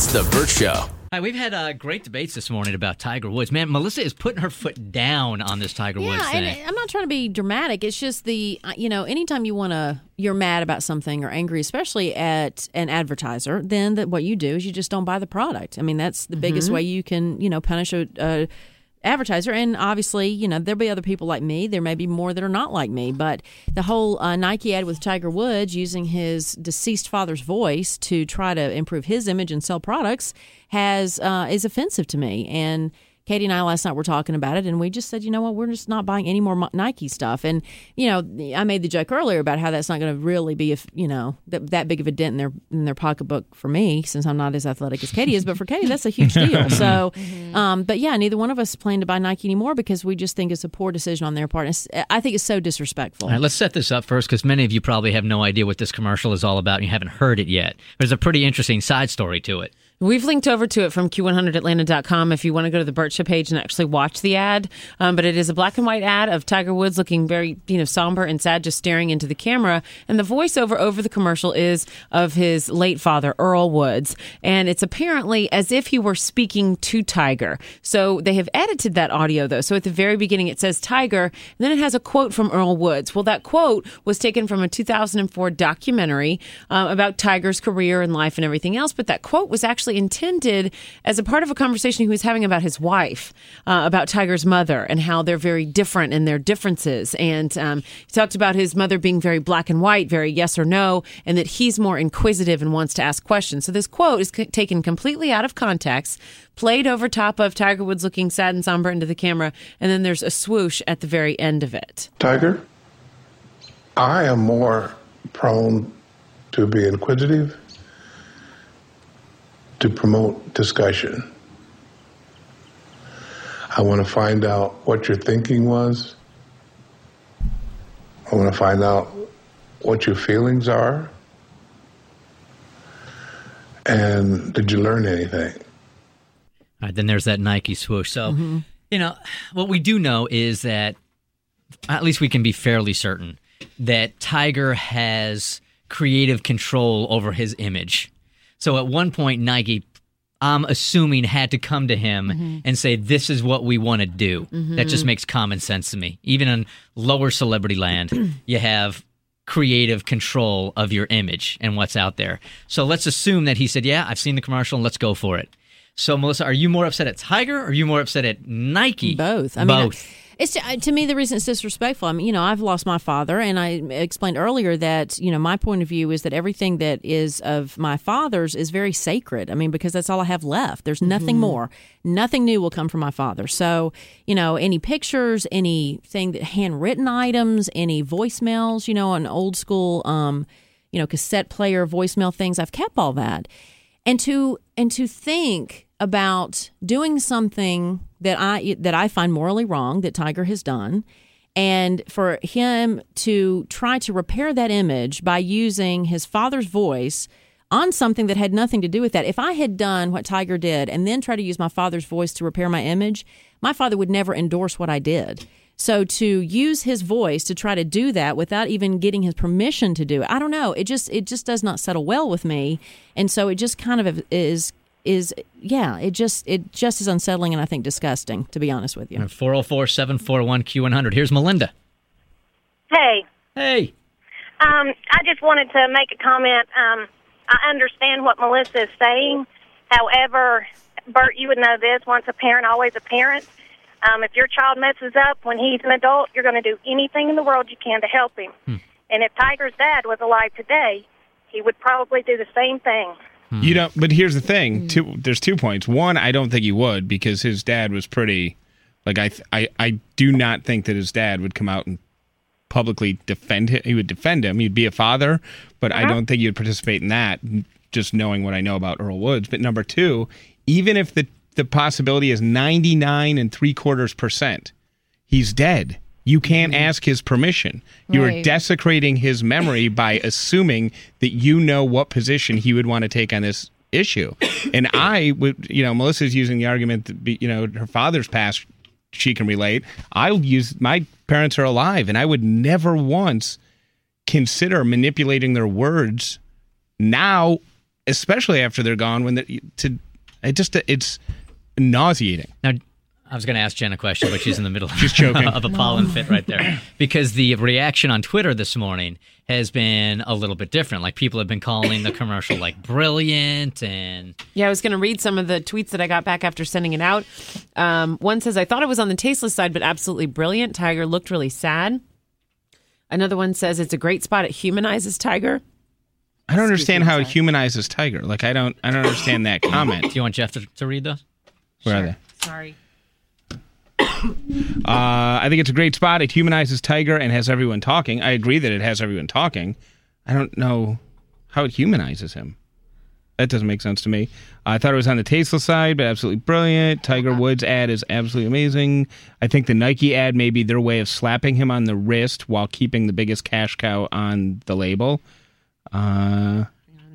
It's The Burt Show. Hi, we've had great debates this morning about Tiger Woods. Man, Melissa is putting her foot down on this Tiger Woods thing. And I'm not trying to be dramatic. It's just anytime you're mad about something or angry, especially at an advertiser, then what you do is you just don't buy the product. I mean, that's the biggest way you can, punish a advertiser. And obviously, there'll be other people like me. There may be more that are not like me. But the whole Nike ad with Tiger Woods using his deceased father's voice to try to improve his image and sell products is offensive to me. And Katie and I last night were talking about it, and we just said, you know what, we're just not buying any more Nike stuff. And, I made the joke earlier about how that's not going to really be, that big of a dent in their pocketbook for me, since I'm not as athletic as Katie is. But for Katie, that's a huge deal. So, but yeah, neither one of us plan to buy Nike anymore because we just think it's a poor decision on their part. I think it's so disrespectful. All right, let's set this up first, because many of you probably have no idea what this commercial is all about, and you haven't heard it yet. There's a pretty interesting side story to it. We've linked over to it from Q100Atlanta.com if you want to go to the Burt Show page and actually watch the ad. But it is a black and white ad of Tiger Woods looking very, somber and sad, just staring into the camera. And the voiceover over the commercial is of his late father, Earl Woods. And it's apparently as if he were speaking to Tiger. So they have edited that audio, though. So at the very beginning, it says Tiger, and then it has a quote from Earl Woods. Well, that quote was taken from a 2004 documentary about Tiger's career and life and everything else. But that quote was actually intended as a part of a conversation he was having about his wife, about Tiger's mother, and how they're very different in their differences. And he talked about his mother being very black and white, very yes or no, and that he's more inquisitive and wants to ask questions. So this quote is taken completely out of context, played over top of Tiger Woods looking sad and somber into the camera, and then there's a swoosh at the very end of it. Tiger, I am more prone to be inquisitive, to promote discussion. I want to find out what your thinking was. I want to find out what your feelings are. And did you learn anything? All right, then there's that Nike swoosh. So, what we do know is that, at least we can be fairly certain, that Tiger has creative control over his image. So at one point, Nike, I'm assuming, had to come to him and say, this is what we want to do. That just makes common sense to me. Even in lower celebrity land, you have creative control of your image and what's out there. So let's assume that he said, yeah, I've seen the commercial and let's go for it. So, Melissa, are you more upset at Tiger or are you more upset at Nike? Both. Both. It's to me, the reason it's disrespectful, I've lost my father, and I explained earlier that, my point of view is that everything that is of my father's is very sacred. Because that's all I have left. There's nothing more. Nothing new will come from my father. So, any pictures, anything that handwritten items, any voicemails, an old school, cassette player voicemail things, I've kept all that. And to think about doing something that I find morally wrong that Tiger has done, and for him to try to repair that image by using his father's voice on something that had nothing to do with that. If I had done what Tiger did and then try to use my father's voice to repair my image, my father would never endorse what I did. So to use his voice to try to do that without even getting his permission to do it, I don't know. It just does not settle well with me. And so it just kind of is it just is unsettling and I think disgusting, to be honest with you. 404-741-Q100. Here's Melinda. Hey. Hey. I just wanted to make a comment. I understand what Melissa is saying. However, Burt, you would know this, once a parent, always a parent. If your child messes up when he's an adult, you're going to do anything in the world you can to help him. And if Tiger's dad was alive today, he would probably do the same thing. But here's the thing. There's 2 points. One, I don't think he would, because his dad was pretty, I do not think that his dad would come out and publicly defend him. He would defend him. He'd be a father, but I don't think he would participate in that, just knowing what I know about Earl Woods. But number two, even if the possibility is 99.75%, he's dead. You can't ask his permission. You are desecrating his memory by assuming that you know what position he would want to take on this issue. And I would, Melissa's using the argument that, her father's past, she can relate. My parents are alive, and I would never once consider manipulating their words now especially after they're gone. It's nauseating. Now, I was going to ask Jen a question, but she's in the middle She's choking. of a pollen fit right there. Because the reaction on Twitter this morning has been a little bit different. Like, people have been calling the commercial, like, brilliant. And Yeah, I was going to read some of the tweets that I got back after sending it out. One says, I thought it was on the tasteless side, but absolutely brilliant. Tiger looked really sad. Another one says, it's a great spot. It humanizes Tiger. I don't understand how it humanizes Tiger. Like, I don't understand that comment. do you want Jeff to read those? Where are they? Sorry. I think it's a great spot. It humanizes Tiger and has everyone talking. I agree that it has everyone talking. I don't know how it humanizes him. That doesn't make sense to me. I thought it was on the tasteless side, but absolutely brilliant. Tiger Woods ad is absolutely amazing. I think the Nike ad may be their way of slapping him on the wrist while keeping the biggest cash cow on the label. And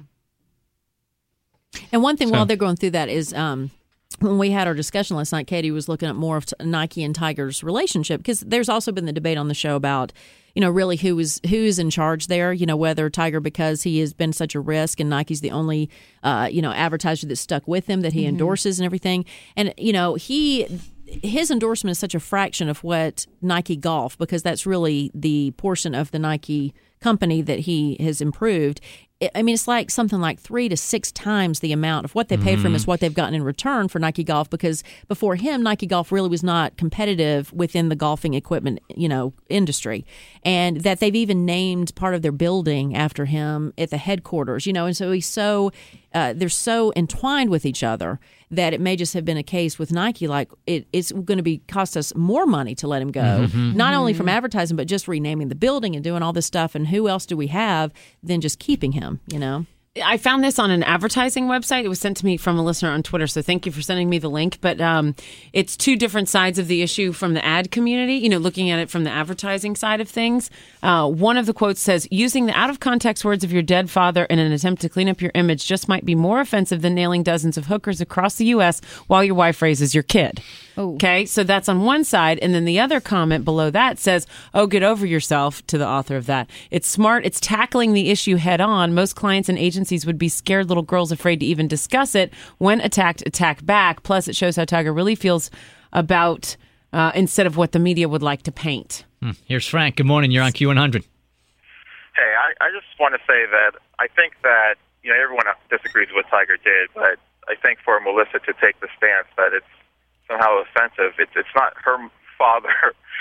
one thing while they're going through that is when we had our discussion last night, Katie was looking at more of Nike and Tiger's relationship, because there's also been the debate on the show about, really who's in charge there, whether Tiger, because he has been such a risk and Nike's the only, advertiser that's stuck with him that he endorses and everything. And, his endorsement is such a fraction of what Nike Golf, because that's really the portion of the Nike company that he has improved. It's like something like 3 to 6 times the amount of what they paid for him is what they've gotten in return for Nike Golf, because before him, Nike Golf really was not competitive within the golfing equipment, industry. And that they've even named part of their building after him at the headquarters, and so he's so they're so entwined with each other that it may just have been a case with Nike, like it's going to cost us more money to let him go, not only from advertising, but just renaming the building and doing all this stuff. And who else do we have than just keeping him, I found this on an advertising website. It was sent to me from a listener on Twitter, so thank you for sending me the link. But it's two different sides of the issue from the ad community, looking at it from the advertising side of things. One of the quotes says, using the out-of-context words of your dead father in an attempt to clean up your image just might be more offensive than nailing dozens of hookers across the U.S. while your wife raises your kid. Oh. Okay, so that's on one side. And then the other comment below that says, oh, get over yourself, to the author of that. It's smart. It's tackling the issue head on. Most clients and agencies would be scared little girls afraid to even discuss it. When attacked, attack back. Plus, it shows how Tiger really feels about instead of what the media would like to paint. Here's Frank. Good morning. You're on Q100. Hey, I just want to say that I think that, everyone disagrees with what Tiger did, but I think for Melissa to take the stance that it's somehow offensive, it's not her father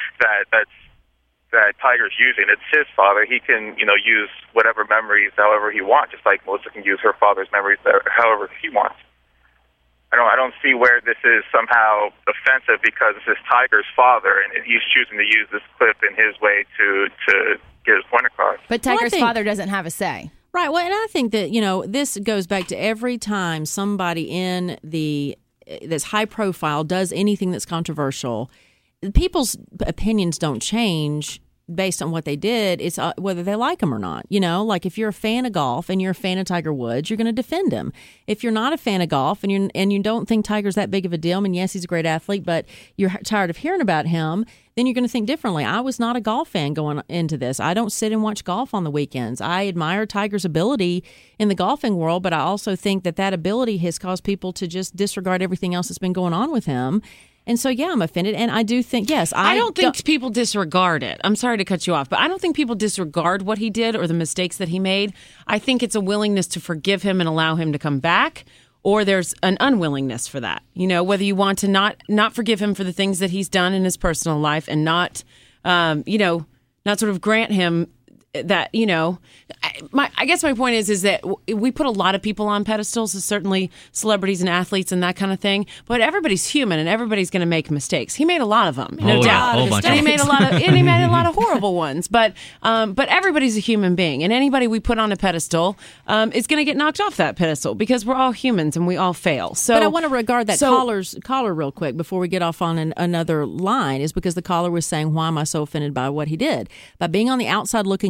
that Tiger's using. It's his father. He can, use whatever memories however he wants, just like Melissa can use her father's memories however he wants. I don't see where this is somehow offensive, because this is Tiger's father, and he's choosing to use this clip in his way to get his point across. But Tiger's father doesn't have a say. Right. Well, and I think that, this goes back to every time somebody that's high profile does anything that's controversial, people's opinions don't change based on what they did. It's whether they like him or not. Like if you're a fan of golf and you're a fan of Tiger Woods, you're going to defend him. If you're not a fan of golf and you don't think Tiger's that big of a deal, yes, he's a great athlete, but you're tired of hearing about him, then you're going to think differently. I was not a golf fan going into this. I don't sit and watch golf on the weekends. I admire Tiger's ability in the golfing world, but I also think that ability has caused people to just disregard everything else that's been going on with him. And so, yeah, I'm offended. And I do think, yes. I don't think people disregard it. I'm sorry to cut you off, but I don't think people disregard what he did or the mistakes that he made. I think it's a willingness to forgive him and allow him to come back, or there's an unwillingness for that. Whether you want to not forgive him for the things that he's done in his personal life and not sort of grant him that, I guess my point is that we put a lot of people on pedestals, certainly celebrities and athletes and that kind of thing, but everybody's human and everybody's going to make mistakes. He made a lot of them, no doubt. And he made a lot of horrible ones, but everybody's a human being, and anybody we put on a pedestal is going to get knocked off that pedestal, because we're all humans and we all fail. So, but I want to regard that caller real quick before we get off on another line, is because the caller was saying, why am I so offended by what he did? By being on the outside looking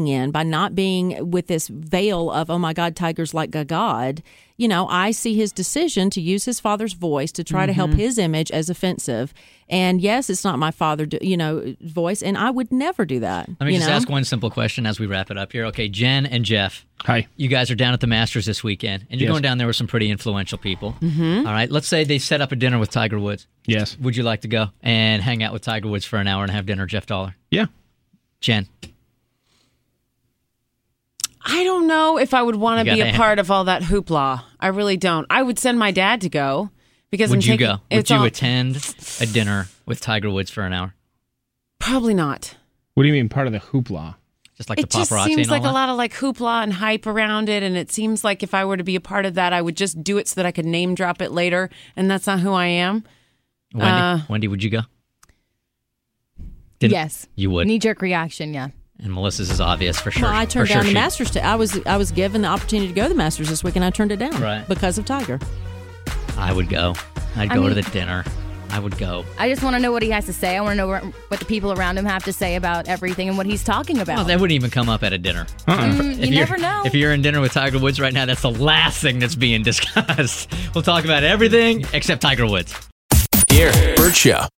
in, by not being with this veil of, oh my God, Tiger's like a god, you know, I see his decision to use his father's voice to try to help his image as offensive. And yes, it's not my father, voice, and I would never do that. Let me just ask one simple question as we wrap it up here. Okay, Jen and Jeff. Hi. You guys are down at the Masters this weekend, and you're going down there with some pretty influential people. Mm-hmm. All right, let's say they set up a dinner with Tiger Woods. Yes. Would you like to go and hang out with Tiger Woods for an hour and have dinner, Jeff Dollar? Yeah. Jen? I don't know if I would want to be a part of all that hoopla. I really don't. I would send my dad to go. Because Would you go? Would you attend a dinner with Tiger Woods for an hour? Probably not. What do you mean part of the hoopla? Just like the paparazzi and all that? It just seems like a lot of like hoopla and hype around it, and it seems like if I were to be a part of that, I would just do it so that I could name drop it later, and that's not who I am. Wendy, would you go? Yes. You would? Knee-jerk reaction, yeah. And Melissa's is obvious for sure. Well, I turned down the Masters. I was given the opportunity to go to the Masters this week, and I turned it down because of Tiger. I would go. I'd go to the dinner. I would go. I just want to know what he has to say. I want to know what the people around him have to say about everything and what he's talking about. Well, that wouldn't even come up at a dinner. You never know. If you're in dinner with Tiger Woods right now, that's the last thing that's being discussed. We'll talk about everything except Tiger Woods. Here, Bert Show.